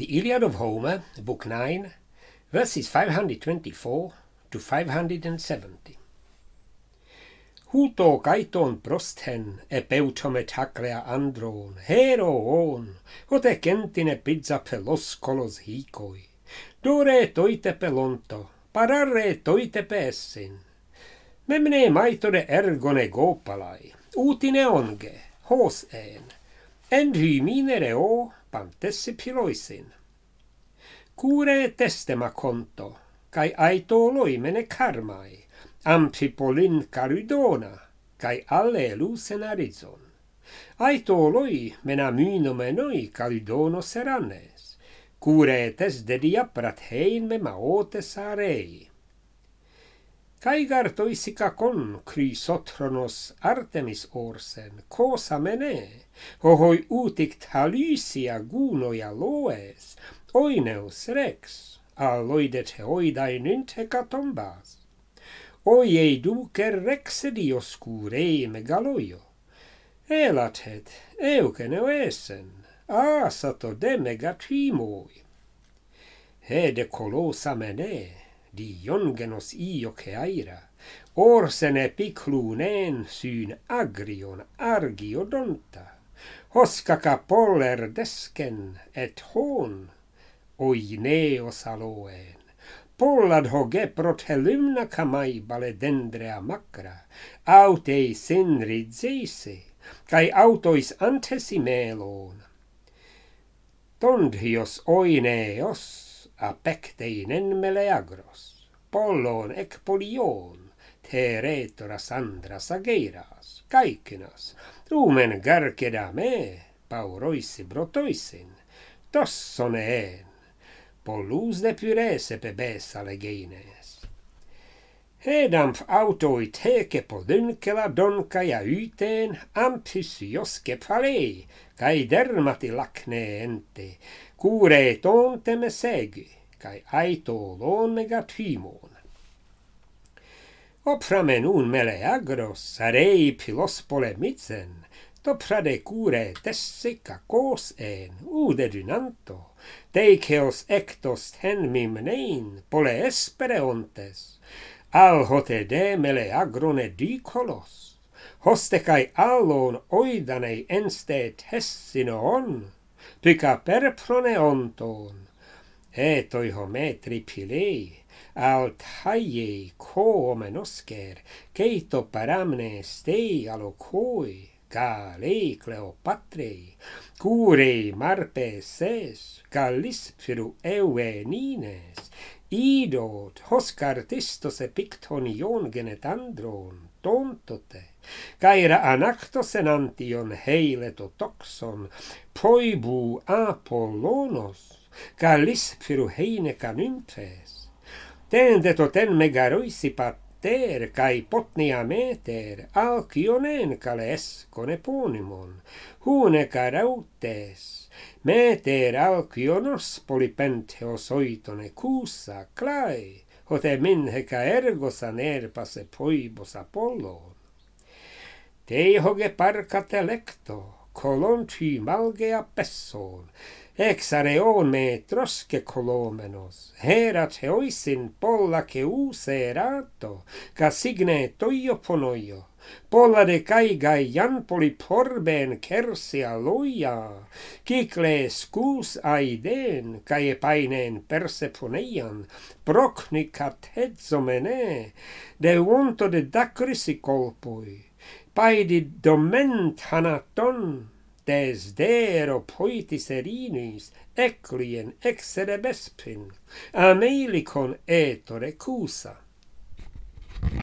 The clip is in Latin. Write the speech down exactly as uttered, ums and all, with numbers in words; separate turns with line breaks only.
The Iliad of Homer, Book nine, verses five hundred twenty-four to five hundred seventy. Huto kaiton prosten epeutomet haclea andron, hero on, hote kentine pizza pelos kolos hikoi, dore toite pelonto, parare toite pessin. Memne maitore ergone gopalai, utine onge, hos en, en hyminere o pantesse piloisin. Cure testema conto, kai aito loimene karmai, ampipolin carudona, kai alle lucen arizon. Aito loi mena myno menoi carudono seranes, cure tes dediaprat hein me maotes arei. Kai gartoisika con Chrysotronos Artemis orsen, cosa mene, hohoi utict halysia gunoja loes, oineus rex, aloidet heoidain hecatombas. Oie ducer rexedi oscurei megaloio. Elatet, eucene esen, asato de megatimoi. Hede colosa mene, di iongenos io ceaira, orsen epiclunen syn agrion argiodonta, hoscaca poller descen et hon, oineos aloen. Pollad hoge protelymna camai baledendrea macra, aute sinridzeise, cae autois antesimelon. Tondhios oineos, apecteinen meleagros, pollon ec polion, teretoras andras ageiras, caicinas, umen garceda me, pauroisi brotoisin, tossone en, pollus de pyrese pebes alegeines. Hedamp autoi teke polyncela donca ja yten ampysioske palei, cae dermati lacne ente, cure tonte me segi, cae aito lon megatimon. Opramen un meleagros, arei pilos polemicen, to prade cure tessica cos en, ude dynanto, deiceos ectos ten mimnein, pole espereontes, al hote de meleagrone dicolos, hoste cae allon oidanei enste tessino on, pica per proneonton, et oihometri pilei, al taie co menoscer, ceito paramne stei alocoi, Galei Cleopatrei, cure marpe ses, Galispiru euenines, idot, hoscartistos epictonion genetandron, tontote, caera anactos enantion heileto toxon, poibu apollonos, Galispiru heine canumpes, tendeto ten megaroisi pat, ter cae potnia meter, alcionen cales con eponymon, hune carautes, meter alcionos polypentheos oitone cusa, clae, hote minheca ergos anerpas e poibos apollon. Te hoge parcat electo, colonti malgea pesson, ex areon me trosce colomenos, herat heoisin polla che use erato, ca signe toio ponoio, polla de caigai ian poliporben cersi aloia, cicle scus aiden, cae painen perseponian, procnicat hedzomene, de unto de dacrisi colpoi, paedi doment hanaton, desdero poitis erinis, eclien exerebespin, amelicon etore cusa.